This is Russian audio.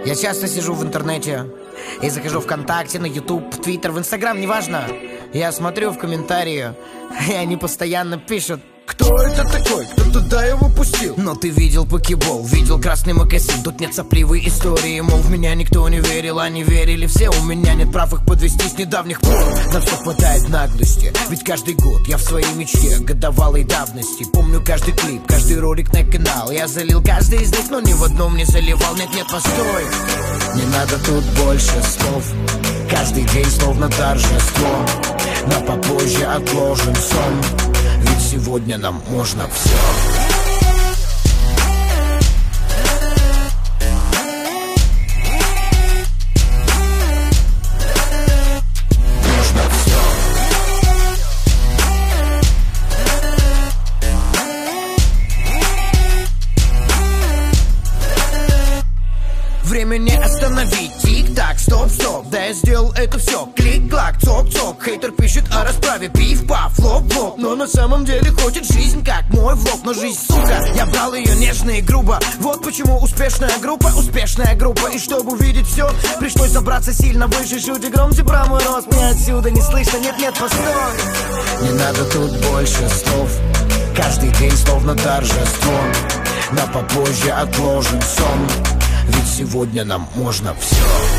Я часто сижу в интернете и захожу ВКонтакте, на YouTube, в Твиттер, в Инстаграм, неважно. Я смотрю в комментарии, и они постоянно пишут: кто это такой? Кто туда его пустил? Но ты видел покебол, видел красный мокасин. Тут нет сопливой истории, мол, в меня никто не верил, а не верили все. У меня нет прав их подвести с недавних пор. На все хватает наглости, ведь каждый год я в своей мечте годовалой давности. Помню каждый клип, каждый ролик на канал. Я залил каждый из них, но ни в одном не заливал. Нет, постой, не надо тут больше слов. Каждый день словно торжество, на попозже отложим сон. Ведь сегодня нам можно все. Время не остановить, тик-так, стоп-стоп. Да я сделал это все, клик-клак, цок-цок. Хейтер пишет о расправе, пиф-паф, лоп-лоп. Но на самом деле хочет жизнь, как мой влог. Но жизнь, сука, я брал ее нежно и грубо. Вот почему успешная группа. И чтобы увидеть все, пришлось забраться сильно выше. Шути громче про мой рост, мне отсюда не слышно. Нет, постой, не надо тут больше слов. Каждый день словно торжество, на попозже отложим сон. Ведь сегодня нам можно все.